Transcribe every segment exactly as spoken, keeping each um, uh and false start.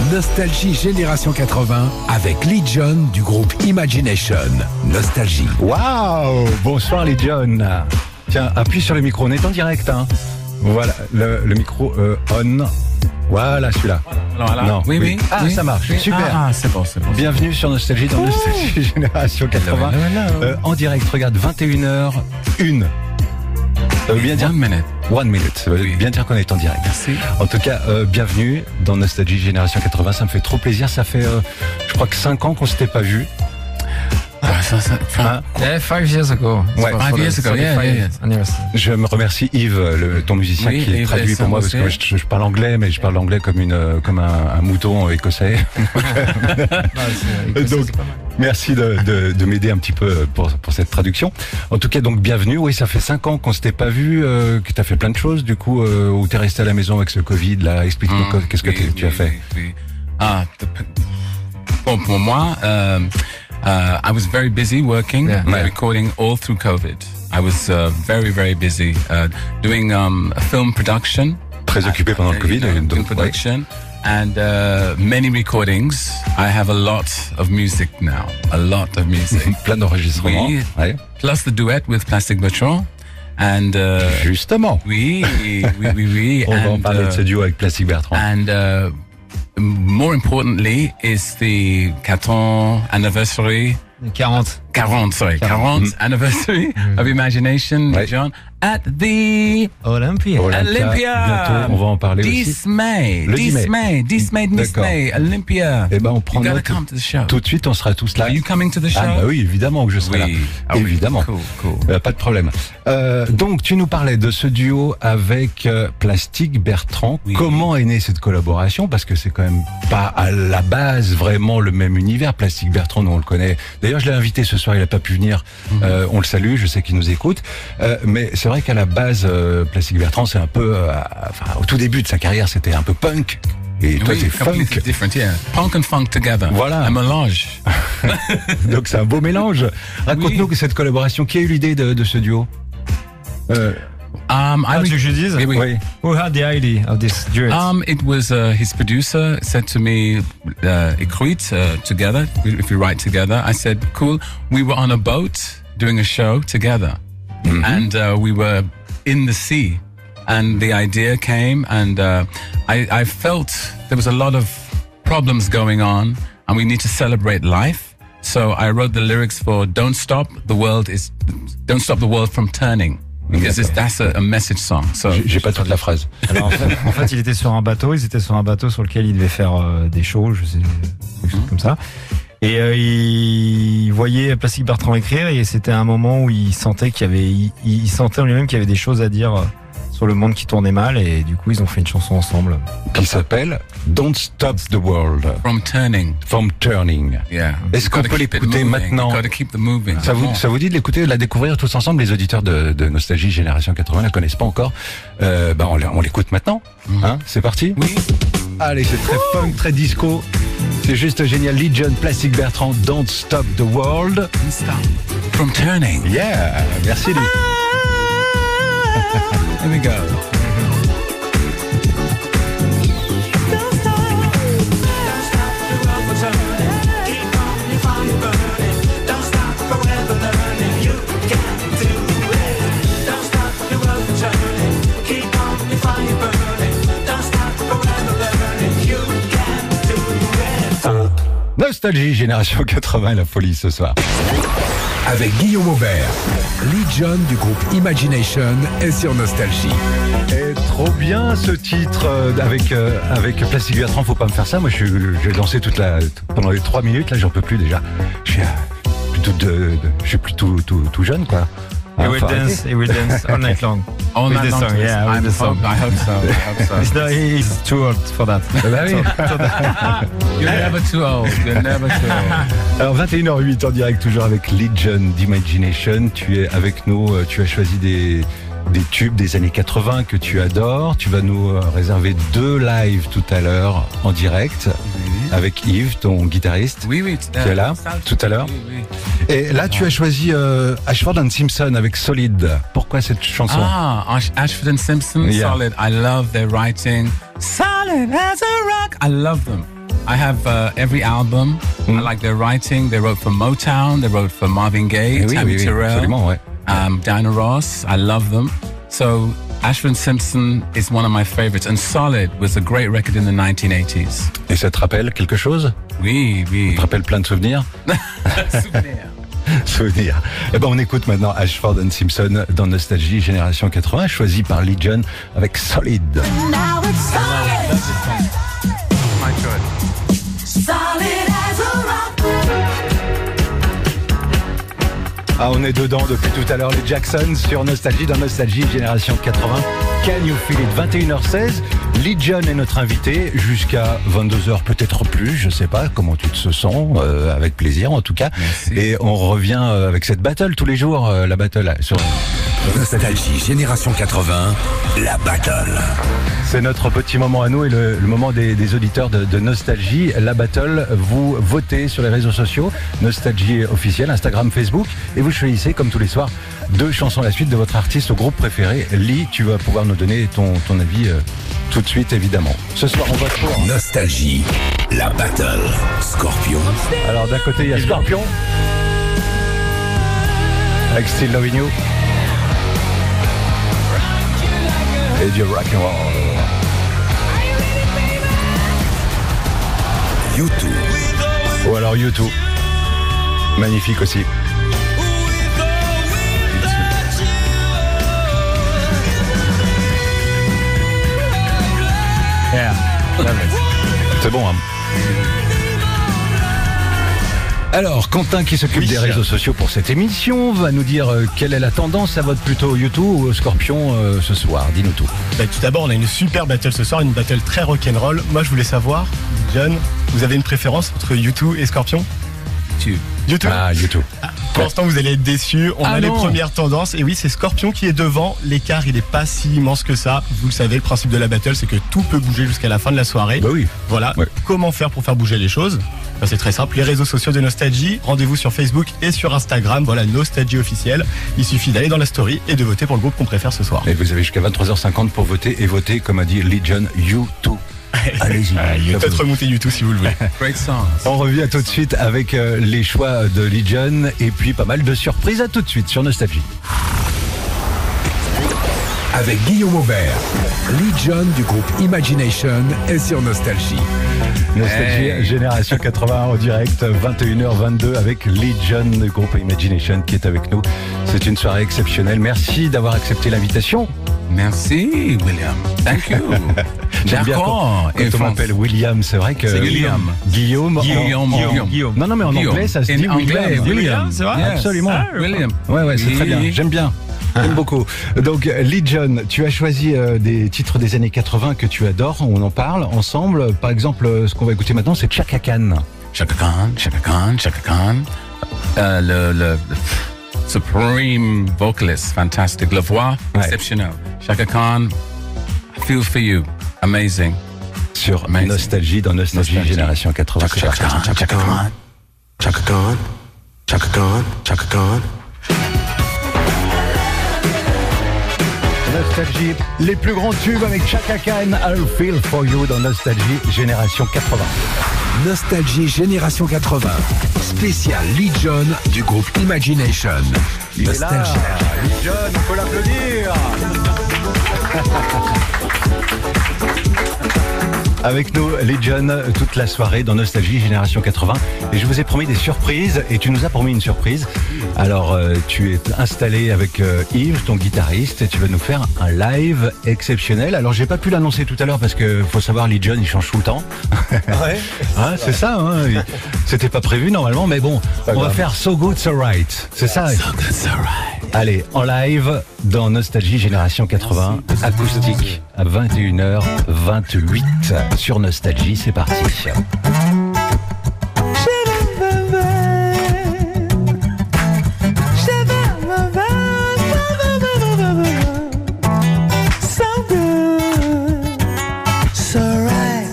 Nostalgie Génération quatre-vingts avec Legion du groupe Imagination. Nostalgie. Waouh! Bonsoir Legion. Tiens, appuie sur le micro, on est en direct. Hein. Voilà, le, le micro euh, on. Voilà celui-là. Voilà. Non, oui, oui. Ah, oui. ça marche. Oui. Super. Ah, c'est bon, c'est bon. Bienvenue sur Nostalgie dans Nostalgie Génération quatre-vingts. Euh, en direct, regarde, vingt et une heures une. Ça veut bien dire One minute. One minute. Ça veut Oui. bien dire qu'on est en direct. Merci. En tout cas, euh, bienvenue dans Nostalgie Génération quatre-vingts. Ça me fait trop plaisir. Ça fait, euh, je crois que cinq ans qu'on s'était pas vu. Ah, ça, ça, Hein? Yeah, five years ago. Ouais. For- Five for the years ago, yeah, thirty-five yeah, anniversary. Je me remercie Yves, le, ton musicien, Oui, qui Yves traduit pour moi parce que moi, je, je parle anglais, mais je parle anglais comme une, euh, comme un, un mouton écossais. Ah, c'est- écossais, Donc, c'est pas mal. merci de, de, de m'aider un petit peu pour, pour cette traduction. En tout cas, donc bienvenue. Oui, ça fait cinq ans qu'on s'était pas vu, euh, que tu as fait plein de choses, du coup, euh, où tu es resté à la maison avec ce Covid là. Explique-nous Mm, qu'est-ce que oui, tu, tu as oui, fait. oui, oui. Ah, the- bon, pour moi, um, uh, I was very busy working, Yeah. and Ouais. recording all through COVID. I was uh, very, very busy uh, doing um, a film production. Très occupé pendant le Uh, Covid. you know, et donc, film production. And uh, many recordings. I have a lot of music now. A lot of music. ouais, plein d'enregistrements. Oui. Ouais. Plus the duet with Plastic Bertrand. And uh, Justement. oui, oui, oui, oui. On va en and, parler de ce uh, duo avec Plastic Bertrand. And uh, more importantly is the Caton anniversary, quarante. quarante, sorry, quarante anniversary of Imagination, Ouais. John, at the Olympia. Olympia, Olympia. bientôt, on va en parler aussi. dix mai, Le dix dix mai. mai, dix mai, dix D'accord. mai, Olympia. Eh ben, on prend You gotta note. come to the show. Tout de suite, on sera tous là. Are you coming to the show? Ah bah oui, évidemment que je serai Oui. là. Ah oui. Évidemment. Cool, cool. Euh, pas de problème. Euh, donc, tu nous parlais de ce duo avec euh, Plastic Bertrand. Oui. Comment est née cette collaboration? Parce que c'est quand même pas à la base vraiment le même univers. Plastic Bertrand, nous on le connaît. D'ailleurs, je l'ai invité ce soir, il a pas pu venir. Euh, on le salue, je sais qu'il nous écoute. Euh, mais c'est vrai qu'à la base, euh, Plastic Bertrand, c'est un peu, euh, enfin, au tout début de sa carrière, c'était un peu punk. Et toi, Oui, c'est completely funk. different, yeah. Punk and funk together. Voilà. Un mélange. Donc c'est un beau mélange. Raconte-nous Oui. que cette collaboration, qui a eu l'idée de, de ce duo? Euh, Um, I Ah, re- tu veux que je dise? Oui, oui. oui. Who had the idea of this duet? Um, it was uh, his producer said to me, uh, "Écoute, uh, together. If we write together." I said, "Cool." We were on a boat doing a show together, and uh, we were in the sea, and the idea came, and uh, I, I felt there was a lot of problems going on, and we need to celebrate life. So I wrote the lyrics for "Don't Stop the World is Don't Stop the World from Turning." Because it's, that's a, a message song. So J'ai- J'ai pas toute la phrase. Alors, en, fait, en fait, il était sur un bateau. Ils étaient sur un bateau sur lequel il devait faire euh, des shows, je sais, quelque chose comme ça. Et euh, il voyait Plastic Bertrand écrire, et c'était un moment où il sentait qu'il y avait, il, il sentait en lui-même qu'il y avait des choses à dire euh, sur le monde qui tournait mal, et du coup, ils ont fait une chanson ensemble. Qui s'appelle Don't Stop the World from turning. from Turning. Yeah. Est-ce You've qu'on gotta peut keep it l'écouter moving. maintenant? You've gotta keep the moving. Ça vous, ça vous dit de l'écouter, de la découvrir tous ensemble? Les auditeurs de, de Nostalgie Génération quatre-vingts la connaissent pas encore. Euh, bah on, l'é- on l'écoute maintenant. Hein, c'est parti. Oui. Allez, c'est très funk, très disco. C'est juste génial. Legion, Plastic Bertrand, Don't Stop the World. Stop. From turning. Yeah, merci lui. Here we go. Nostalgie Génération quatre-vingts, la folie ce soir. Avec Guillaume Aubert. Legion du groupe Imagination est sur Nostalgie. Et trop bien ce titre euh, avec euh, avec Plastic Bertrand. Faut pas me faire ça. Moi, je suis- j'ai dansé toute la pendant les trois minutes. Là, j'en peux plus déjà. Je suis euh, plutôt de, de- je suis plutôt tout, tout jeune quoi. He Hein, will faut arrêter. dance, he will dance all night long. All With night the long song, to this. yeah, with I'm the song. hope- I hope so. I hope It's so. not, he's too old for that. Eh ben oui. You're never too old. You're never too old. Alors vingt et une heures huit en direct toujours avec Legion d'Imagination. Tu es avec nous, euh, tu as choisi des, des tubes des années quatre-vingts que tu adores. Tu vas nous euh, réserver deux lives tout à l'heure en direct avec Yves, ton guitariste. Oui, oui. Qui est là, tout à l'heure. Oui, oui. Et là tu as choisi euh, Ashford and Simpson avec Solid. Pourquoi cette chanson? Ah, Ash- Ashford and Simpson, Yeah. Solid. I love their writing. Solid as a rock. I love them. I have uh, every album. Mm. I like their writing. They wrote for Motown. They wrote for Marvin Gaye, Eh oui, Tammy oui, oui, Terrell, absolument, ouais. um, Diana Ross. I love them. So Ashford Simpson is one of my favorites. And Solid was a great record in the nineteen eighties. Et ça te rappelle quelque chose? Oui, oui. Ça te rappelle plein de souvenirs? Souvenir. Souvenirs. Eh ben, on écoute maintenant Ashford and Simpson dans Nostalgie Génération quatre-vingts, choisi par Legion avec Solid. Now it's solid. My choice. Solid as a rock. Ah, on est dedans depuis tout à l'heure, les Jacksons sur Nostalgie, dans Nostalgie Génération quatre-vingts. Can you feel it? vingt et une heures seize. Legion est notre invité jusqu'à vingt-deux heures, peut-être plus, je sais pas comment tu te sens, euh, avec plaisir en tout cas. Merci. Et on revient euh, avec cette battle tous les jours, euh, la battle euh, sur Nostalgie Génération quatre-vingts, la battle. C'est notre petit moment à nous et le, le moment des, des auditeurs de, de Nostalgie. La battle, vous votez sur les réseaux sociaux, Nostalgie officiel, Instagram, Facebook, et vous choisissez, comme tous les soirs, deux chansons à la suite de votre artiste ou groupe préféré. Lee, tu vas pouvoir nous donner ton, ton avis euh, tout de suite, évidemment. Ce soir, on va pour... Nostalgie, la battle. Scorpion. Alors, d'un côté, il y a Scorpion, avec Still Loving You, et du rock and roll. U deux. Ou alors U deux. Magnifique aussi. Yeah. C'est bon, hein. Alors, Quentin, qui s'occupe Oui. des réseaux sociaux pour cette émission, va nous dire euh, quelle est la tendance. Ça vote plutôt U deux ou au Scorpion euh, ce soir? Dis-nous tout. Bah, tout d'abord, on a une super battle ce soir, une battle très rock'n'roll. Moi, je voulais savoir, John, vous avez une préférence entre U deux et Scorpion? Tu. U deux. Ah, U deux. Pour l'instant, vous allez être déçus. On Ah a les non. premières tendances. Et oui, c'est Scorpion qui est devant. L'écart, il est pas si immense que ça. Vous le savez, le principe de la battle, c'est que tout peut bouger jusqu'à la fin de la soirée. Bah oui. Voilà. Ouais. Comment faire pour faire bouger les choses? Bah, c'est très simple. Les réseaux sociaux de Nostalgie. Rendez-vous sur Facebook et sur Instagram. Voilà, Nostalgie officiel. Il suffit d'aller dans la story et de voter pour le groupe qu'on préfère ce soir. Et vous avez jusqu'à vingt-trois heures cinquante pour voter et voter, comme a dit Legion, U deux. Allez-y. Peut-être remonter U deux si vous le voulez. Great songs. On revient tout de suite avec euh, les choix de Legion et puis pas mal de surprises. À tout de suite sur Nostalgie. Avec Guillaume Aubert, Legion du groupe Imagination est sur Nostalgie. Nostalgie Hey. Génération quatre-vingts en direct, vingt et une heures vingt-deux avec Legion du groupe Imagination qui est avec nous. C'est une soirée exceptionnelle. Merci d'avoir accepté l'invitation. Merci, William. Thank you. J'aime bien D'accord. quand, quand on m'appelle William, c'est vrai que... C'est Guillaume. Guillaume. en- Guillaume, en- Guillaume. Guillaume. Non, non, mais en Guillaume. anglais, ça se In dit anglais, William. William. C'est vrai? Yes. Absolument. Ah, William. Ouais, ouais, c'est très bien. Oui. J'aime bien. J'aime beaucoup. Donc, Legion, tu as choisi euh, des titres des années quatre-vingts que tu adores. On en parle ensemble. Par exemple, euh, ce qu'on va écouter maintenant, c'est Chaka Khan. Chaka Khan, Chaka Khan, Chaka Khan. Euh, le, le, le supreme vocalist, fantastic. La voix, Ouais. exceptionnelle. Chaka Khan, I feel for you. Amazing. Sur Amazing. Nostalgie, dans Nostalgie, Nostalgie. Génération quatre-vingts. Chaka Khan, Chaka Khan. Chaka Khan, Chaka Khan, Chaka Khan. Nostalgie, les plus grands tubes avec Chaka Khan, I'll Feel For You dans Nostalgie, Génération quatre-vingts. Nostalgie Génération quatre-vingts, spécial Legion du groupe Imagination. Il est là, Nostalgie. Legion, il faut l'applaudir. Avec nous, Legion, toute la soirée dans Nostalgie Génération quatre-vingts. Et je vous ai promis des surprises, et tu nous as promis une surprise. Alors, euh, tu es installé avec euh, Yves, ton guitariste, et tu vas nous faire un live exceptionnel. Alors, j'ai pas pu l'annoncer tout à l'heure parce que faut savoir, Legion, il change tout le temps. Ouais. Hein, c'est ça, hein. Il- C'était pas prévu normalement, mais bon, on va faire So Good So Right. C'est ça. Allez, en live dans Nostalgie Génération quatre-vingts, acoustique à vingt et une heures vingt-huit sur Nostalgie, c'est parti. So good, so right.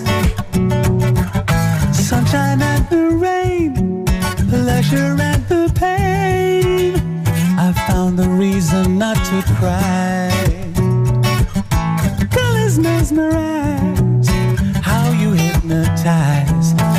Sunshine and the rain, pleasure and the pain. I found the reason not to cry. Colors mesmerize, how you hypnotize.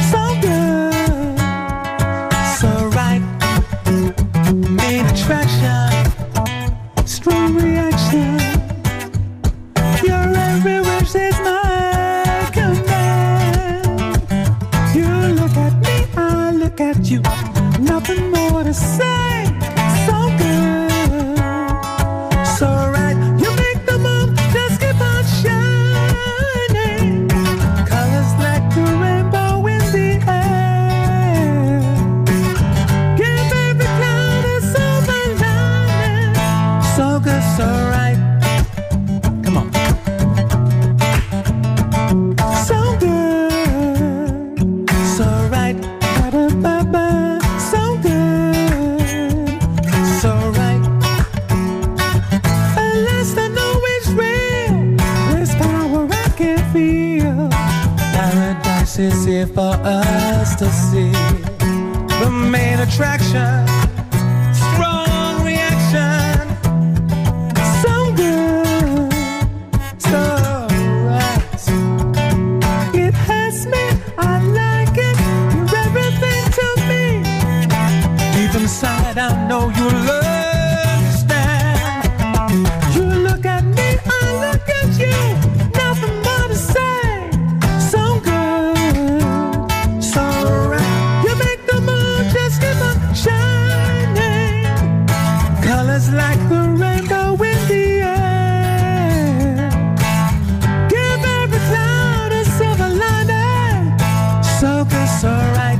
easy for us to see. The main attraction, strong reaction, so good, so right. It hurts me, I like it, you're everything to me. Deep inside I know you'll understand. You look at me, I look at you, nothing more to say. So good, so right. You make the moon just keep on shining. Colors like the rainbow in the air. Give every cloud a silver lining. So good, so right.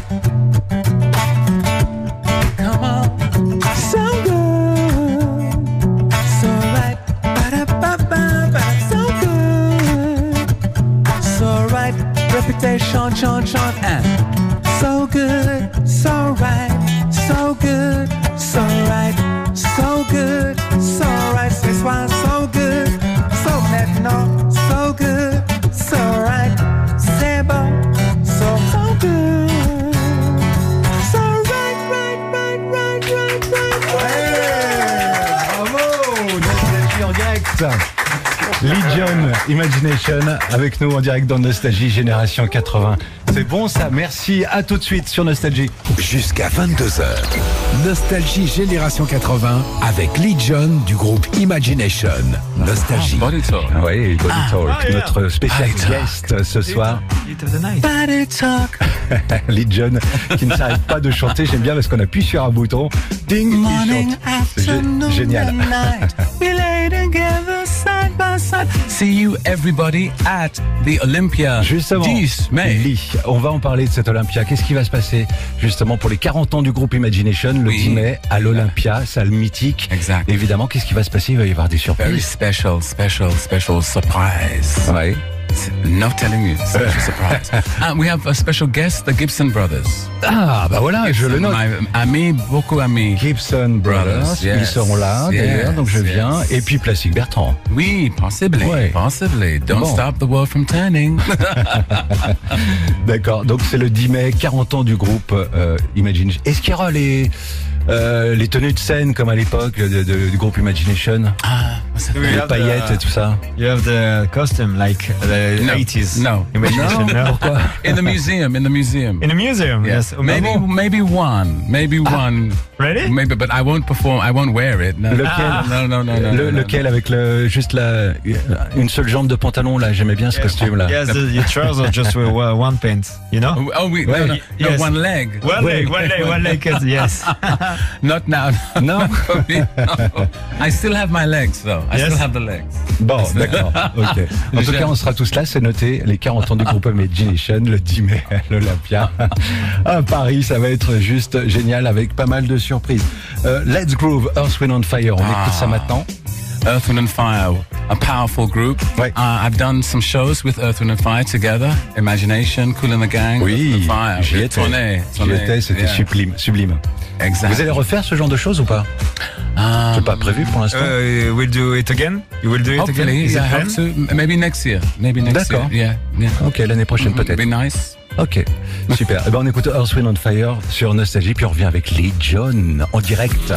Come on, so good, so right. Ba-da-ba-ba-ba. So good, so right. Reputation, chant, chant, and so good, so right. So good, so right. So good, so right. C'est soir, so good, so maintenant, so good, so right. C'est bon, so, so good. So right, right, right, right, right, right, right. Bravo, Nostalgie en direct. Legion, Imagination, avec nous en direct dans Nostalgie Génération quatre-vingts. C'est bon ça, merci, à tout de suite sur Nostalgie. Jusqu'à vingt-deux heures. Nostalgie Génération quatre-vingts avec Legion du groupe Imagination. Nostalgie. Body Talk. Oui, Body Talk, notre spécial Body Talk. guest ce soir. Hit of the night. Body Talk. Legion qui ne s'arrête pas de chanter, j'aime bien parce qu'on appuie sur un bouton, ding, il Morning, chante. C'est gé- afternoon, génial. and night. We lay together side by side. See you everybody at the Olympia. Justement, dix mai. Lee, on va en parler de cette Olympia. Qu'est-ce qui va se passer justement pour les quarante ans du groupe Imagination le Oui. dix mai à l'Olympia, salle mythique. Exact. Évidemment, qu'est-ce qui va se passer? Il va y avoir des Very surprises. special, special, special surprise. Ouais. No telling you, special surprise. And we have a special guest, the Gibson Brothers. Ah, bah voilà, je le note. My ami, beaucoup amis. Gibson Brothers, Brothers, yes, ils seront là d'ailleurs, yes, donc je viens. yes. Et puis Plastique Bertrand. Oui, possibly, Ouais. possibly. Don't Bon. stop the world from turning. D'accord, donc c'est le dix mai, quarante ans du groupe euh, Imagination. Est-ce qu'il y aura les, euh, les tenues de scène comme à l'époque de- de- du groupe Imagination? Ah, what's that? Les have paillettes the- et tout ça? You have the costume like the No. eighties. No. Imagination. Non, No. pourquoi? In the museum, in the museum. In a museum. Yeah. Yes. Maybe, Oh, maybe one, maybe one. Really? Maybe, but I won't perform. I won't wear it. No. Lequel? Ah. No, no, no, no. Le- no, no, lequel avec le juste la une seule jambe de pantalon là, j'aimais bien ce costume là. Yes, the, your trousers just with uh, one pant. You know? no. Oh, we, Ouais, no, no, no, yes. one leg. One leg, one leg, one leg. Yes. Not now. Non. For me, no. I still have my legs, though. I Yes. still have the legs. Bon, d'accord. OK. En tout cas, on sera tous là, c'est noté, les quarante ans du groupe Imagination le dix mai à l'Olympia à Paris, ça va être juste génial avec pas mal de surprises. Euh, Let's Groove, Earth, Wind and Fire, on écoute ça maintenant. Earth, Wind and Fire, a powerful group. Ouais. Uh, I've done some shows with Earth, Wind and Fire together. Imagination, Cool and the Gang, Oui, Earth, Wind and Fire. j'y J'ai étais. tourné, J'y tourné. étais, c'était Yeah. sublime, sublime. Exactly. Vous allez refaire ce genre de choses ou pas? Um, C'est pas prévu pour l'instant. Uh, we'll do it again. You will do it again. Hopefully, Is yeah, it I hope planned? to. Maybe next year. Maybe next year. D'accord. Yeah, yeah. Ok, l'année prochaine peut-être. Be nice. Ok, super. Eh ben, on écoute Earth, Wind and Fire sur Nostalgie, puis on revient avec Legion en direct.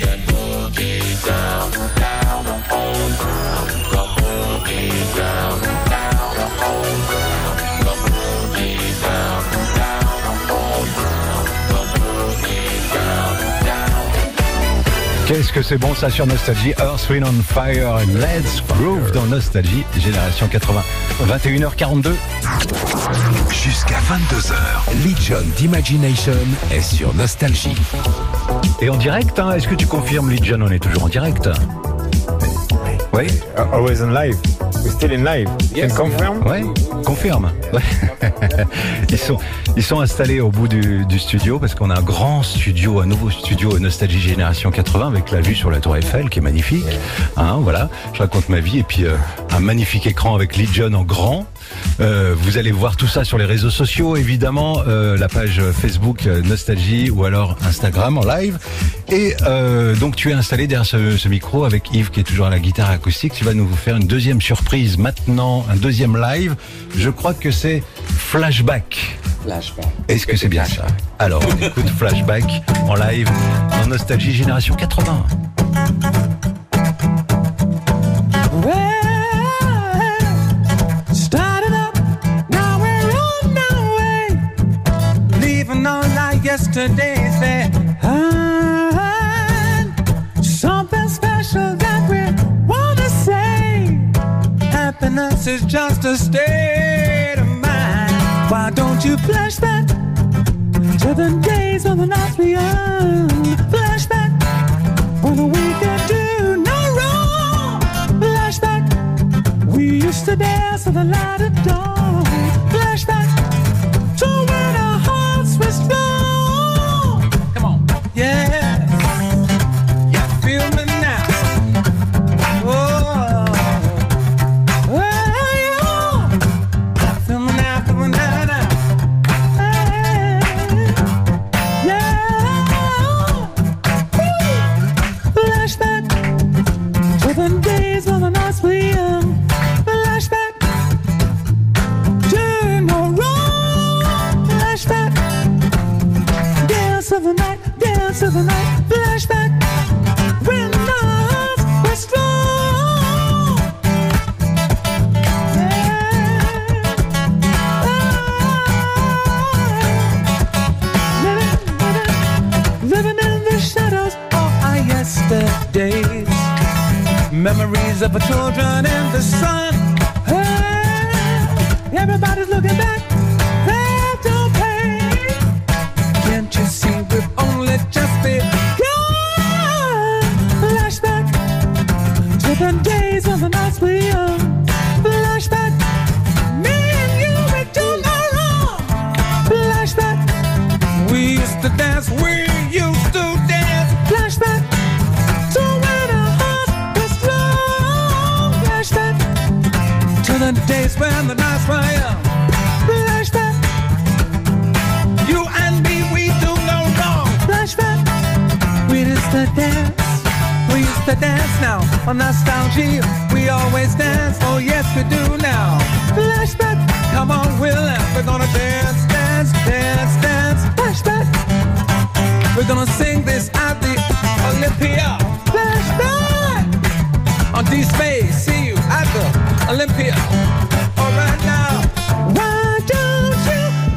Qu'est-ce que c'est bon ça sur Nostalgie, Earth, Wind and Fire, and Let's Groove dans Nostalgie, Génération quatre-vingts. vingt et une heures quarante-deux. Jusqu'à vingt-deux heures. Legion d'Imagination est sur Nostalgie. Et en direct, hein, est-ce que tu confirmes, Legion? On est toujours en direct. Oui. Always in live. We're still in live. You can confirm? Ouais, confirme. Ouais. Ils sont, ils sont installés au bout du, du studio parce qu'on a un grand studio, un nouveau studio Nostalgie Génération quatre-vingts avec la vue sur la Tour Eiffel qui est magnifique. Hein, voilà, je raconte ma vie et puis euh, un magnifique écran avec Legion en grand. Euh, vous allez voir tout ça sur les réseaux sociaux, évidemment, euh, la page Facebook euh, Nostalgie ou alors Instagram en live. Et euh, donc tu es installé derrière ce, ce micro avec Yves qui est toujours à la guitare acoustique. Tu vas nous faire une deuxième surprise maintenant, un deuxième live. Je crois que c'est Flashback. Flashback. Est-ce que c'est bien ça? Alors, on écoute Flashback en live dans Nostalgie Génération quatre-vingts. Started up, now we're on our way. Leaving all like yesterday's there. And something special that we wanna say. Happiness is just a state of mind. Why don't you flashback to the days of the night we young? Flashback when we could do no wrong. Flashback, we used to dance in the light of dawn. Flashback to when our hearts were strong. Come on, yeah, yeah, feel me now. Oh, oh, yeah, feel me now, feel me now, now. Hey, yeah, flashback to the days of the nights we young. Flashback, do no wrong. Flashback, dance of the night, dance of the night. Flashback, when our hearts were strong. Yeah. Living, living, living in the shadows of our yesterdays. Memories of our children in the sun. Hey, everybody's looking back. They don't pay. Can't you see we've only just begun? Flashback to the days of the nights we young. Flashback, me and you, we do no wrong. Flashback, we used to dance, we used to dance. Flashback to when our hearts were strong. Flashback to the days when the nights were young. Flashback, you and me, we do no wrong. Flashback, we used to dance, we used to dance now. On nostalgia, we always dance. Oh yes, we do now. Flashback, come on, Will, we're gonna dance, dance, dance, dance. Flashback, we're gonna sing this at the Olympia. Flashback, on D-Space, see you at the Olympia. All right now, why don't you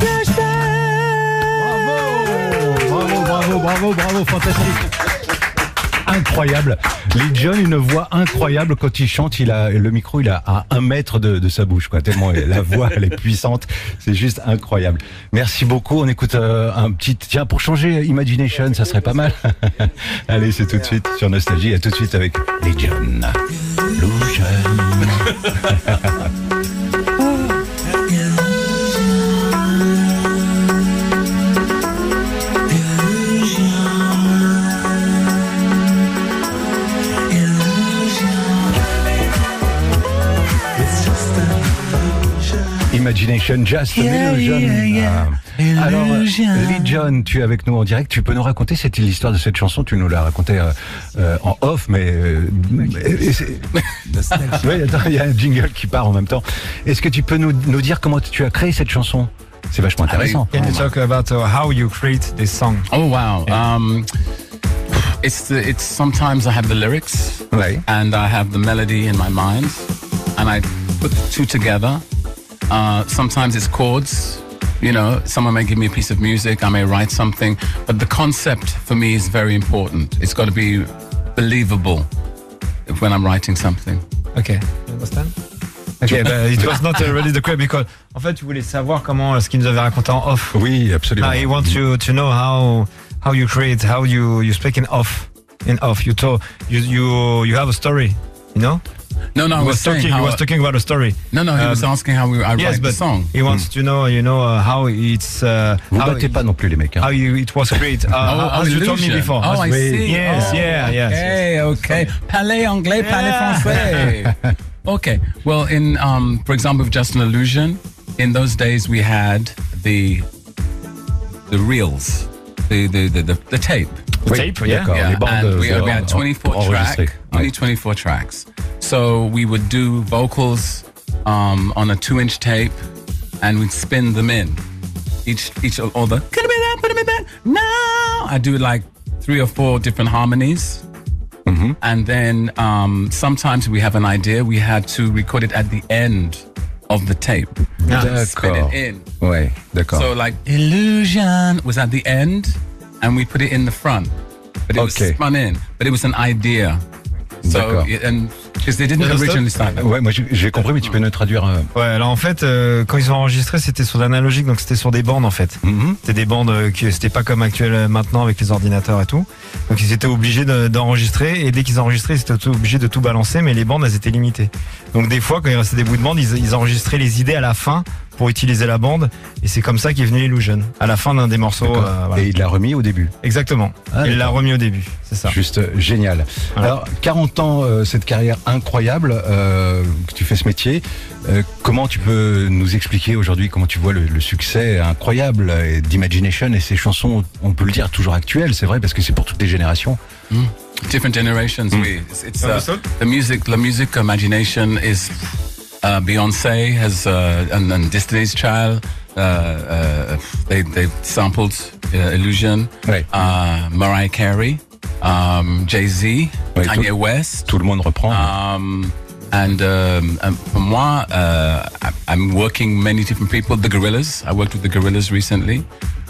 flashback? Bravo, bravo, bravo, bravo, fantastique. Incroyable. Lee John, une voix incroyable quand il chante. Il a le micro, il a à un mètre de, de sa bouche, quoi. Tellement la voix, elle est puissante. C'est juste incroyable. Merci beaucoup. On écoute euh, un petit, tiens, pour changer Imagination, ça serait pas mal. Allez, c'est tout de suite sur Nostalgie. À tout de suite avec Lee John. Illusion. Imagination, Just an Yeah, Illusion. yeah, yeah. Ah. Alors, Illusion. Lee John, tu es avec nous en direct. Tu peux nous raconter cette l'histoire de cette chanson. Tu nous l'as racontée euh, euh, en off, mais euh, et c'est- ouais, attends, il y a un jingle qui part en même temps. Est-ce que tu peux nous, nous dire comment tu as créé cette chanson? C'est vachement intéressant. Can you talk about uh, how you create this song? Oh wow. Um, it's the, it's sometimes I have the lyrics Ouais. and I have the melody in my mind, and I put the two together. Uh, sometimes it's chords. You know, someone may give me a piece of music, I may write something, but the concept for me is very important. It's got to be believable when I'm writing something. Okay, you understand? Okay, but it was not uh, really the question because en fait, tu voulais savoir comment euh, ce qu'il nous avait raconté en off. Oui, absolument. Now he wants you to know how how you create, how you you speak in off, in off. You told you you you have a story, you know. No, no, I He was, was saying talking. how He was talking about a story. No, no, he Um, was asking how we, I Yes, write the but song. he wants to know, you know, uh, how it's uh, Vous how, battez pas non plus les mecs. Hein. how you it was created. Uh, Oh, as you told me illusion. before. Oh, I As- see. Yes, Oh, yeah, yes. Okay, okay. Parlez anglais, parlez français. Okay. Well, in um, for example, with Just an Illusion, in those days we had the the reels, the the the, the, the tape. Oui, tape, yeah. d'accord. Yeah, Les bandes and we, euh, we had twenty-four enregistrées. track, only twenty-four tracks. So we would do vocals um, on a two-inch tape, and we'd spin them in. Each, each, all the. Could it be that? Could it be that? No. I do like three or four different harmonies. Mm-hmm. And then um, sometimes we have an idea. We had to record it at the end of the tape. Spin D'accord. it in. Ouais, d'accord. So like Illusion was at the end, and we put it in the front. But it Okay. was spun in. But it was an idea. So D'accord. it- and because they didn't originally start. Ouais, moi j'ai j'ai compris, mais tu peux nous traduire. euh, Ouais, alors en fait, euh, quand ils ont enregistré, c'était sur l'analogique, donc c'était sur des bandes en fait. mhm. C'était des bandes euh, qui c'était pas comme actuel euh, maintenant avec les ordinateurs et tout. Donc ils étaient obligés de- d'enregistrer et dès qu'ils enregistraient, ils étaient tout- obligés de tout balancer, mais les bandes elles étaient limitées. Donc des fois, quand il restait des bouts de bande, ils, ils enregistraient les idées à la fin pour utiliser la bande et c'est comme ça qu'est venu Illusion à la fin d'un des morceaux. D'accord. euh, voilà. Et il l'a remis au début. Exactement. Ah, il l'a d'accord. remis au début, c'est ça. Juste euh, génial. Voilà. Alors, quarante ans, euh, cette carrière incroyable euh, que tu fais ce métier. Euh, comment tu peux nous expliquer aujourd'hui comment tu vois le, le succès incroyable euh, d'Imagination et ces chansons, on peut le dire, toujours actuelles, c'est vrai, parce que c'est pour toutes les générations. Different generations. We, it's it's uh, Understood. the music. The music imagination is uh, Beyonce has uh, and, and Destiny's Child. Uh, uh, they they sampled uh, Illusion. Ouais. Uh, Mariah Carey, um, Jay Z, Ouais, Kanye tout- West. Tout le monde reprend. Um, and um, um, for moi, uh, I- I'm working many different people. The Gorillas. I worked with the Gorillas recently.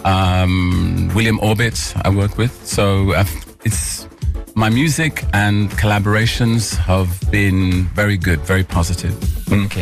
Um, William Orbit. I work with. So I've, it's my music and collaborations have been very good, very positive. Ok.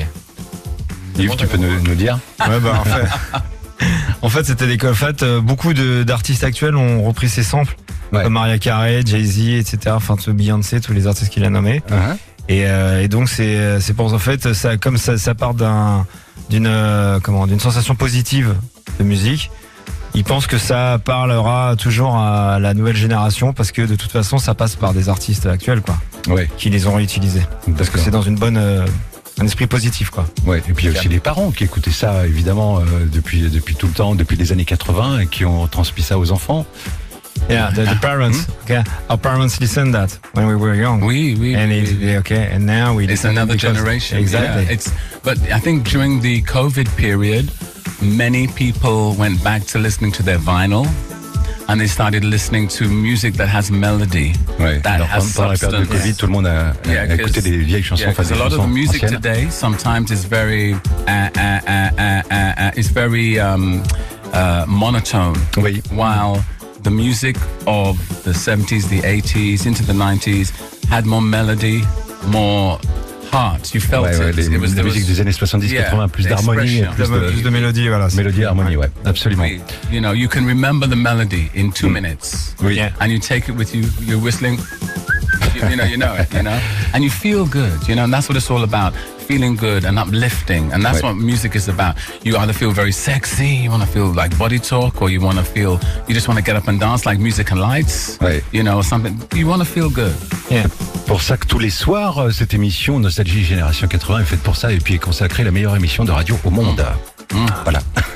Yves, tu peux nous, nous dire Ouais, bah, en fait, en fait, c'était des en fait, euh, beaucoup de- d'artistes actuels ont repris ces samples, Ouais. comme Mariah Carey, Jay-Z, et cetera. Enfin, tout Beyoncé, tous les artistes qu'il a nommés. Hein Et, euh, et donc c'est c'est pour en fait ça comme ça ça part d'un d'une euh, comment d'une sensation positive de musique. Ils pensent que ça parlera toujours à la nouvelle génération parce que de toute façon ça passe par des artistes actuels quoi Ouais, qui les ont réutilisés parce que d'accord. c'est dans une bonne euh, un esprit positif quoi. Ouais, et puis il y a aussi les parents qui écoutaient ça évidemment euh, depuis depuis tout le temps, depuis les années quatre-vingts et qui ont transmis ça aux enfants. Yeah, the, the parents. Okay, our parents listened that when we were young. We, we, and we- it, okay, and now we it's listen another because- generation. Exactly. Yeah, it's, but I think during the COVID period, many people went back to listening to their vinyl. And they started listening to music that has melody, Ouais. that Alors, has pendant la période de substance. Covid, tout le monde a, a Yeah, écouté 'cause- des vieilles chansons, Yeah, enfin because des a lot of chansons the music anciennes. today sometimes is very, uh, uh, uh, uh, uh, uh, it's very um, uh, monotone. Oui. While the music of the seventies, the eighties, into the nineties had more melody, more heart. You felt Ouais, ouais, it. les- It was la there musique was- des années soixante-dix yeah, quatre-vingts, plus d'harmonie, expression. plus de, plus de mélodie voilà. c'est- mélodie, harmonie, ouais, absolument. We- You know, you can remember the melody in two minutes. Oui. Yeah. And you take it with you, you're whistling, you, you know, you know it, you know, and you feel good, you know, and that's what it's all about, feeling good and uplifting, and that's Right. what music is about. You either feel very sexy, you want to feel like body talk, or you want to feel, you just want to get up and dance like Music and Lights, Right. you know, or something. You want to feel good. Yeah. Pour ça que tous les soirs, euh, cette émission Nostalgie Génération quatre-vingts est faite pour ça et puis est consacrée à la meilleure émission de radio au monde. Voilà.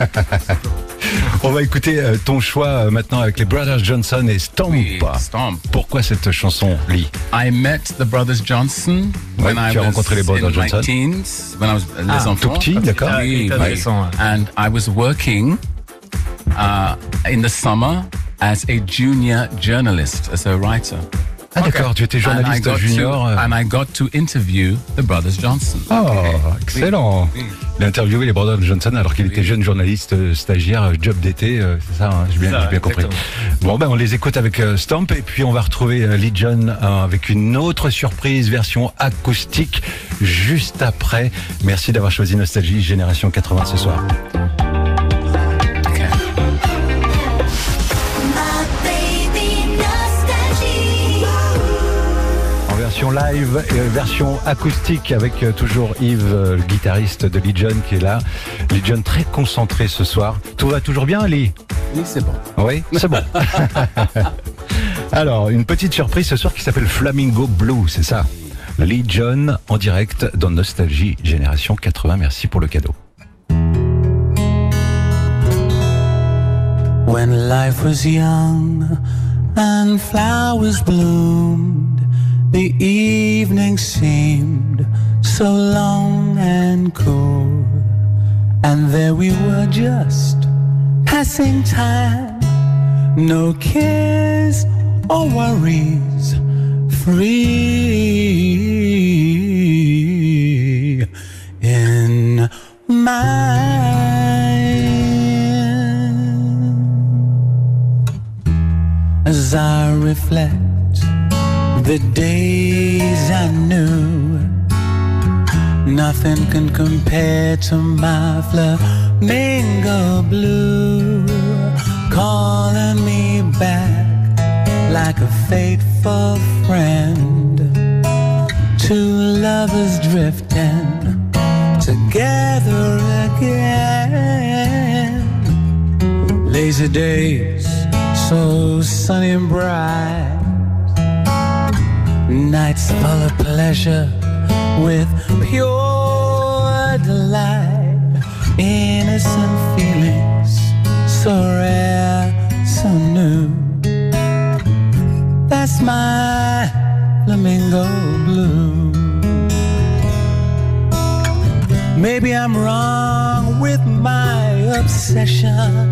On va écouter euh, ton choix euh, maintenant avec les Brothers Johnson et Stomp. Oui, Stomp. Pourquoi cette chanson, Lee? I met the Brothers Johnson Ouais, when I tu as was rencontré les Brothers in Johnson. my teens, when I was uh, les Ah, enfants. tout petit, d'accord. Oui, Ah, oui. intéressant, ouais. And I was working uh, in the summer as a junior journalist, as a writer. Ah d'accord, tu étais And I journaliste got junior. to, euh. and I got to interview the Brothers Johnson. Oh, excellent. Oui. Il a interviewé les Brothers Johnson alors qu'il était jeune journaliste euh, stagiaire, euh, job d'été, euh, c'est ça, hein, j'ai bien, Ça, j'ai bien compris. exactement. Bon ben on les écoute avec euh, Stomp et puis on va retrouver euh, Lee John euh, avec une autre surprise version acoustique juste après. Merci d'avoir choisi Nostalgie Génération quatre-vingts ce soir. My baby nostalgie. En version live et euh, version acoustique avec euh, toujours Yves, euh, le guitariste de Lee John qui est là. Lee John très concentré ce soir. Tout va toujours bien, Lee? Oui, c'est bon. Oui, c'est bon. Alors, une petite surprise ce soir qui s'appelle Flamingo Blue, c'est ça? Lee John en direct dans Nostalgie Génération quatre-vingts. Merci pour le cadeau. When life was young and flowers bloomed. The evening seemed so long and cool, and there we were just passing time, no cares or worries, free in mind. As I reflect the days I knew, nothing can compare to my flamingo blue, calling me back like a faithful friend. Two lovers drifting together again. Lazy days, so sunny and bright, nights full of pleasure with pure delight, innocent feelings so rare, so new. That's my flamingo blue. Maybe I'm wrong with my obsession,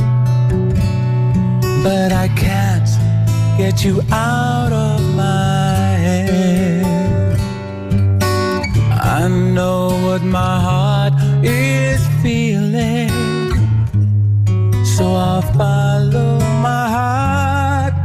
but I can't get you out of my head. I know what my heart is feeling, so I'll follow my heart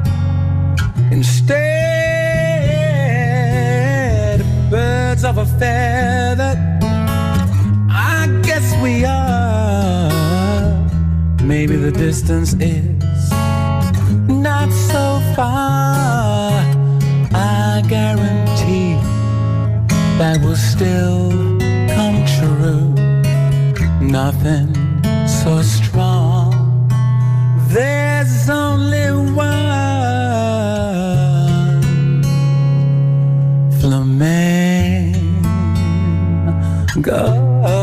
instead. Birds of a feather, I guess we are. Maybe the distance is not so far. I guarantee that will still come true. Nothing so strong. There's only one flamingo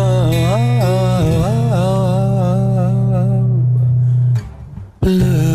blue.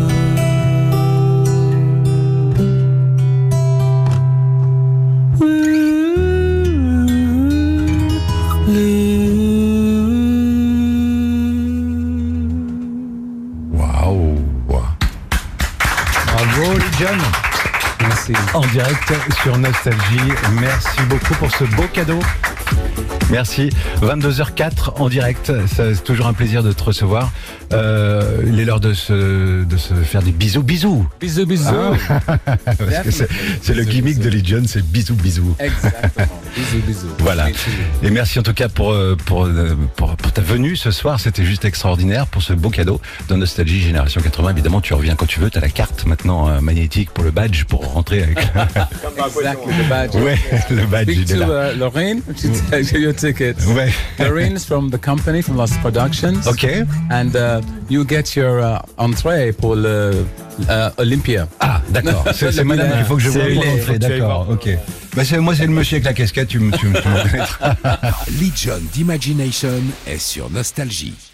Merci. En direct sur Nostalgie. Merci beaucoup pour ce beau cadeau. Merci. vingt-deux heures quatre en direct. C'est toujours un plaisir de te recevoir. Euh, il est l'heure de se, de se faire des bisous. Bisous. Bisous, bisous. Ah. Parce que c'est, c'est le gimmick de Legion, c'est bisous, bisous. Exactement. Bisous, bisous. Voilà. Et merci en tout cas pour, pour, pour, pour ta venue ce soir. C'était juste extraordinaire pour ce beau cadeau de Nostalgie Génération quatre-vingts. Évidemment, tu reviens quand tu veux. Tu as la carte maintenant euh, magnétique pour le badge pour rentrer avec. Exactly, the badge. Ouais, le badge. Speak il est to là. uh, Lorraine to take your tickets. Ouais. Lorraine's from the company, from Lost Productions. Ok. And uh, you get your uh, entrée pour le uh, Olympia. Ah, d'accord. C'est, c'est madame, il faut que je vois C'est mon les- entrée. faut que tu ailles D'accord, voir. ok. Bah, c'est, moi, c'est le monsieur avec la casquette, tu me, tu me, tu me connaîtras. Legion d'Imagination est sur Nostalgie.